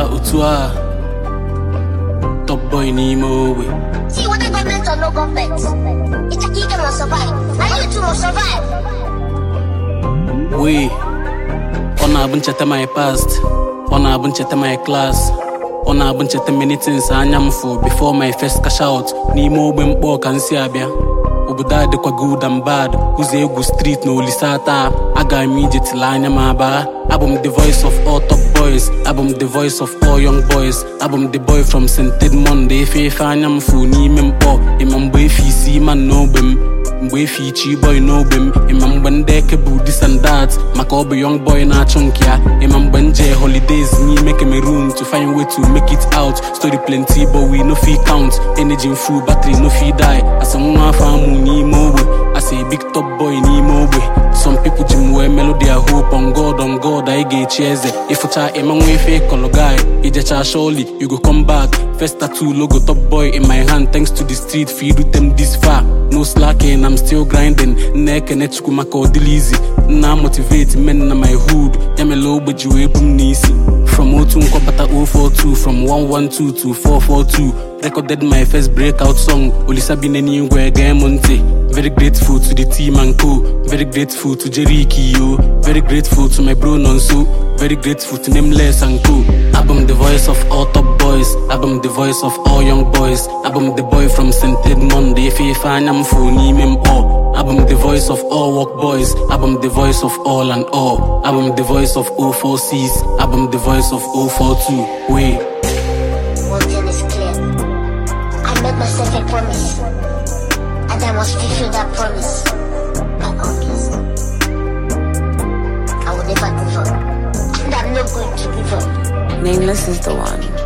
utua. Top boy Nemo way. See whether government or no government. It's a key can survive. And you too must survive. We on a bunch of my past. On a bunch of my class. On a bunch of many things I'm for before my first cash out. Nemo Bembo can see Abia. Obuda de kwa good and bad. Who's a good street no lisata. I got immediate line maba. Album the voice of all top boys. Album the voice of all young boys. Album the boy from St. Edmond. If I'm for ni mempo. Imam boy fi see man no bim. Boy fi chi boy no bim. Imam bende ke bu this and that. Makobe young boy na chunkia. Imam benje holidays me make me room to find way to make it out. Story plenty but we no fee count. Energy in full battery no fee die. As someone found ni mo I say big top boy ni mo Some people jim we melody I hope on God I get cheers. If you try a man way fake color guy, it just surely you go come back. First tattoo logo top boy in my hand. Thanks to the street feed with them this far. No slacking, I'm still grinding. Neck and neck kumako dilizi. Now motivate men in my hood. Yamelo but you able nisi. From 02 Kopata 042, from 112 to 442. Recorded my first breakout song. Olisa Bineni Ngwe Monte. Very grateful to the team and co. Very grateful to Jerry Kiyo. Very grateful to my bro Nonso. Very grateful to Nameless and co. Album the voice of all top boys. Album the voice of all young boys. Album the boy from St. Edmond. If I'm for Nimem all. Album the voice of all work boys. Album the voice of all and all. Album the voice of 046. Album the voice of 042. Wait. One thing is clear. I made myself a promise. And I must fulfill that promise. My promise. I will never give up. And I'm not going to give up. Nameless is the one.